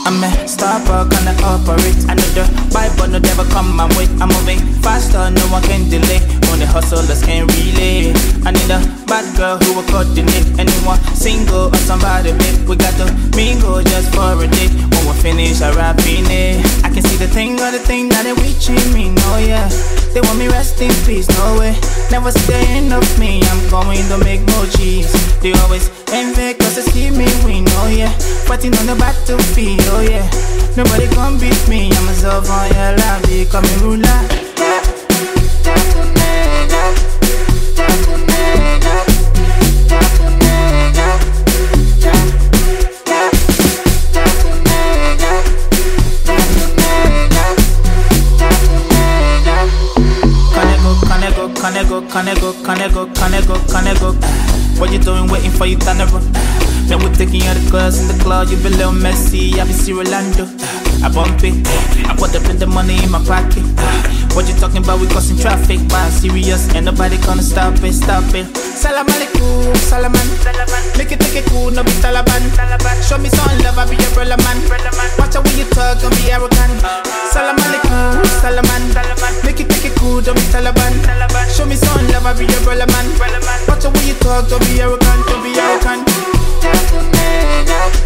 I'm a Starbucks, can I operate? I know the Bible, no never come my way. I'm moving faster, no one can delay. Only hustlers can relay. I need a bad girl who will coordinate. Anyone single or somebody big. We got to mingle just for a day. When we finish our rapping it, I can see the thing or the thing that they reaching me, no yeah. They want me rest in peace, no way. Never see the end of me, I'm going to make more cheese. They always envy cause they see me win, oh yeah. Fighting on the battlefield, oh yeah. Nobody can beat me, I'm a sovereign, I'll be coming ruler. Can I go? What you doing waiting for you, Tanner? Then we're taking out the girls in the club. You be little messy, I be see Rolando. I bump it, I put up in the money in my pocket. What you talking about? We causing traffic, but serious, ain't nobody gonna stop it, stop it. Salam alaikum, salaman. Make it take it cool, no be Taliban. Show me some love, I be your brother man. Watch out when you talk, don't be arrogant. Salam alaikum, salaman. Make it take it cool, don't be Taliban. Show me some love, I be your brother man. Watch out when you talk, don't be arrogant, don't be arrogant.